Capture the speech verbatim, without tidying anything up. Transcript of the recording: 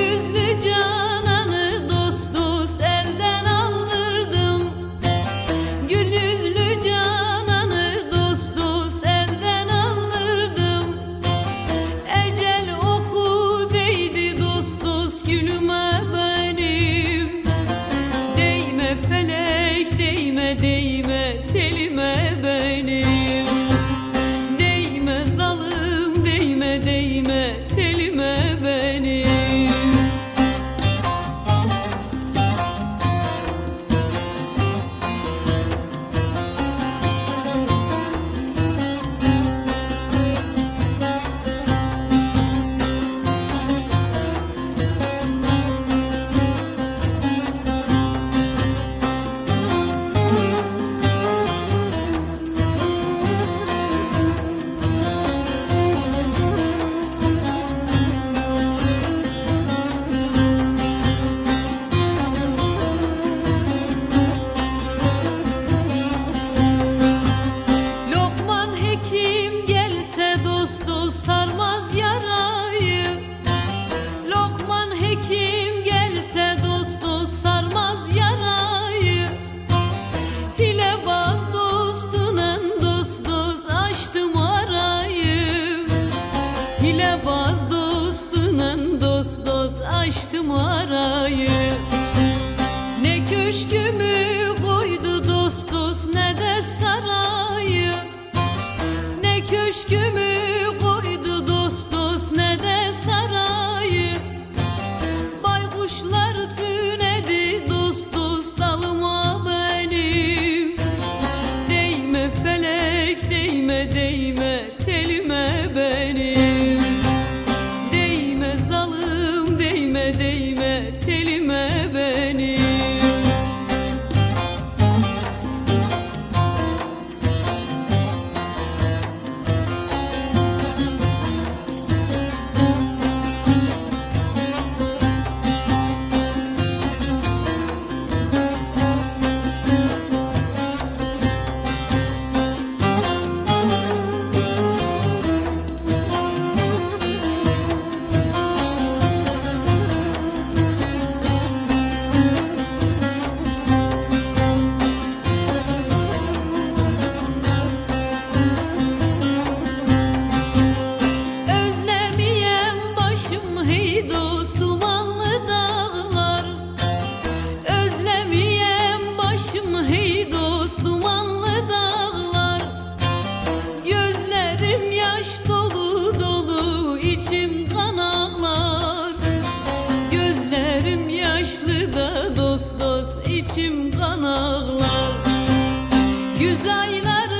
yüzlü cananı dost dost elden aldırdım. Gül yüzlü cananı dost dost elden aldırdım. Ecel oku değdi dost dost gülüme benim. Değme felek değme değme telime benim. Değme zalim değme değme telime benim. Sarmaz yarayı. Lokman hekim gelse dost dost sarmaz yarayı. Hilebaz dostunun dost dost açtım arayı. Hilebaz dostunun dost dost açtım arayı. Ne köşkümü koydu dost dost ne de sarayı. Ne köşkümü koydu dost dost ne de sarayı. Baykuşlar tünedi dost dost dalıma benim. Değme felek değme değme telime benim. Değme zalim değme değme telime benim. Hey dost dumanlı dağlar. Özlemeyem başım hey dost dumanlı dağlar. Gözlerim yaş dolu dolu içim kan ağlar. Gözlerim yaşlı da dost dost içim kan ağlar. Güz aylar